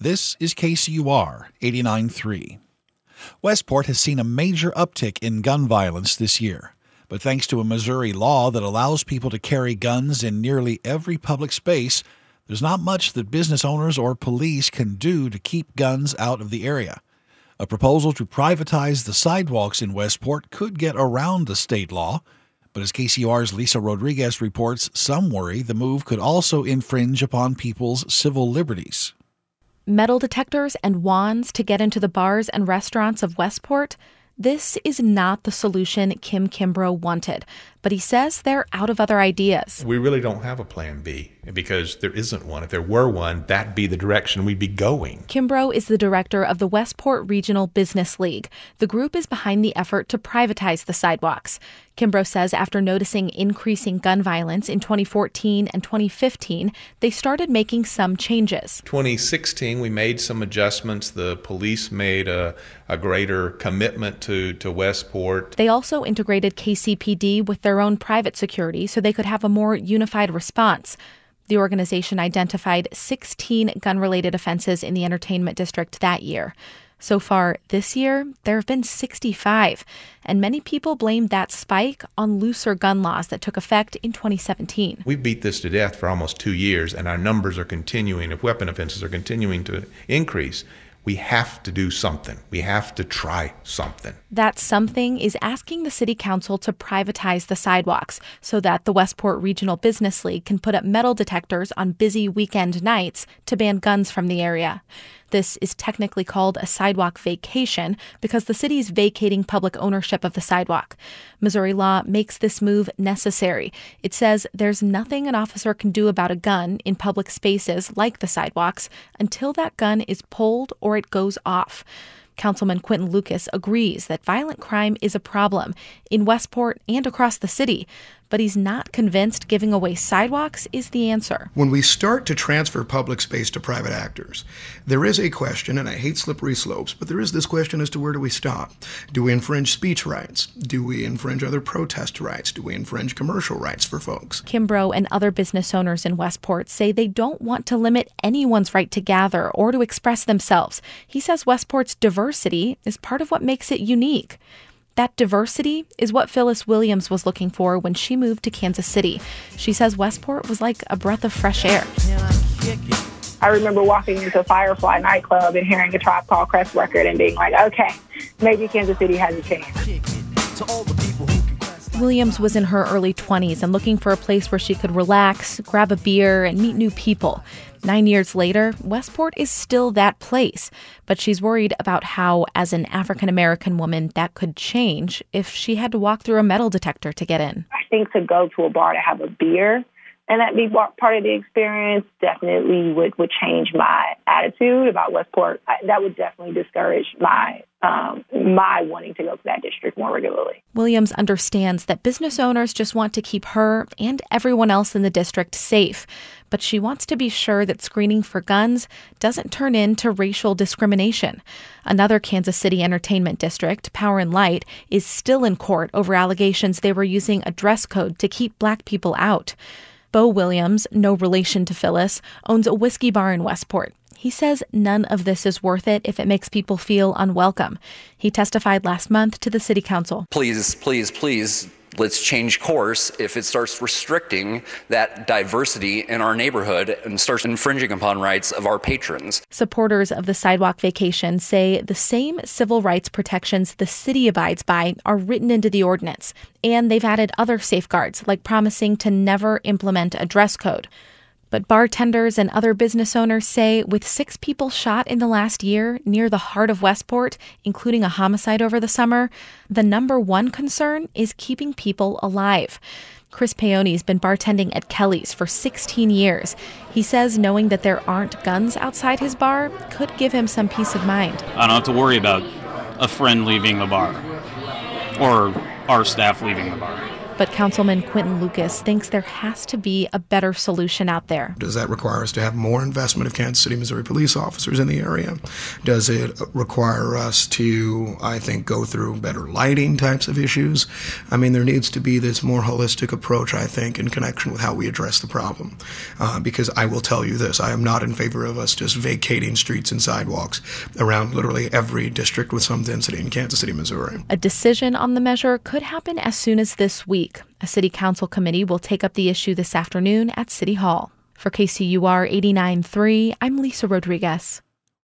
This is KCUR 89.3. Westport has seen a major uptick in gun violence this year. But thanks to a Missouri law that allows people to carry guns in nearly every public space, there's not much that business owners or police can do to keep guns out of the area. A proposal to privatize the sidewalks in Westport could get around the state law. But as KCUR's Lisa Rodriguez reports, some worry the move could also infringe upon people's civil liberties. Metal detectors and wands to get into the bars and restaurants of Westport? This is not the solution Kim Kimbrough wanted, but he says they're out of other ideas. We really don't have a plan B because there isn't one. If there were one, that'd be the direction we'd be going. Kimbrough is the director of the Westport Regional Business League. The group is behind the effort to privatize the sidewalks. Kimbrough says after noticing increasing gun violence in 2014 and 2015, they started making some changes. 2016, we made some adjustments. The police made a greater commitment to Westport. They also integrated KCPD with their own private security so they could have a more unified response. The organization identified 16 gun-related offenses in the entertainment district that year. So far this year, there have been 65, and many people blame that spike on looser gun laws that took effect in 2017. We beat this to death for almost 2 years, and our numbers are continuing. If weapon offenses are continuing to increase, we have to do something. We have to try something. That something is asking the city council to privatize the sidewalks so that the Westport Regional Business League can put up metal detectors on busy weekend nights to ban guns from the area. This is technically called a sidewalk vacation because the city is vacating public ownership of the sidewalk. Missouri law makes this move necessary. It says there's nothing an officer can do about a gun in public spaces like the sidewalks until that gun is pulled or it goes off. Councilman Quentin Lucas agrees that violent crime is a problem in Westport and across the city, but he's not convinced giving away sidewalks is the answer. When we start to transfer public space to private actors, there is a question, and I hate slippery slopes, but there is this question as to where do we stop? Do we infringe speech rights? Do we infringe other protest rights? Do we infringe commercial rights for folks? Kimbrough and other business owners in Westport say they don't want to limit anyone's right to gather or to express themselves. He says Westport's diversity is part of what makes it unique. That diversity is what Phyllis Williams was looking for when she moved to Kansas City. She says Westport was like a breath of fresh air. I remember walking into Firefly nightclub and hearing a Tribe Called Quest record and being like, okay, maybe Kansas City has a chance. Williams was in her early 20s and looking for a place where she could relax, grab a beer, and meet new people. 9 years later, Westport is still that place, but she's worried about how, as an African-American woman, that could change if she had to walk through a metal detector to get in. I think to go to a bar to have a beer and that be part of the experience definitely would change my attitude about Westport. That would definitely discourage my wanting to go to that district more regularly. Williams understands that business owners just want to keep her and everyone else in the district safe, but she wants to be sure that screening for guns doesn't turn into racial discrimination. Another Kansas City entertainment district, Power and Light, is still in court over allegations they were using a dress code to keep Black people out. Bo Williams, no relation to Phyllis, owns a whiskey bar in Westport. He says none of this is worth it if it makes people feel unwelcome. He testified last month to the city council. Please, please, please, let's change course if it starts restricting that diversity in our neighborhood and starts infringing upon rights of our patrons. Supporters of the sidewalk vacation say the same civil rights protections the city abides by are written into the ordinance, and they've added other safeguards like promising to never implement a dress code. But bartenders and other business owners say with 6 people shot in the last year near the heart of Westport, including a homicide over the summer, the number one concern is keeping people alive. Chris Paoni's been bartending at Kelly's for 16 years. He says knowing that there aren't guns outside his bar could give him some peace of mind. I don't have to worry about a friend leaving the bar or our staff leaving the bar. But Councilman Quinton Lucas thinks there has to be a better solution out there. Does that require us to have more investment of Kansas City, Missouri police officers in the area? Does it require us to, I think, go through better lighting types of issues? I mean, there needs to be this more holistic approach, I think, in connection with how we address the problem. Because I will tell you this, I am not in favor of us just vacating streets and sidewalks around literally every district with some density in Kansas City, Missouri. A decision on the measure could happen as soon as this week. A city council committee will take up the issue this afternoon at City Hall. For KCUR 89.3, I'm Lisa Rodriguez.